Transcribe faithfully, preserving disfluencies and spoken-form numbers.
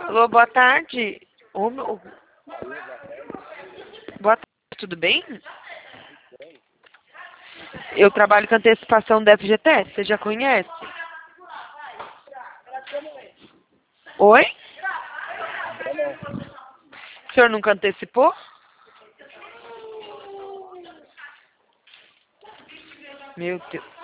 Alô, boa tarde. Ô, meu- Boa tarde, tudo bem? Eu trabalho com antecipação da F G T S, você já conhece? Oi? O senhor nunca antecipou? Meu Deus.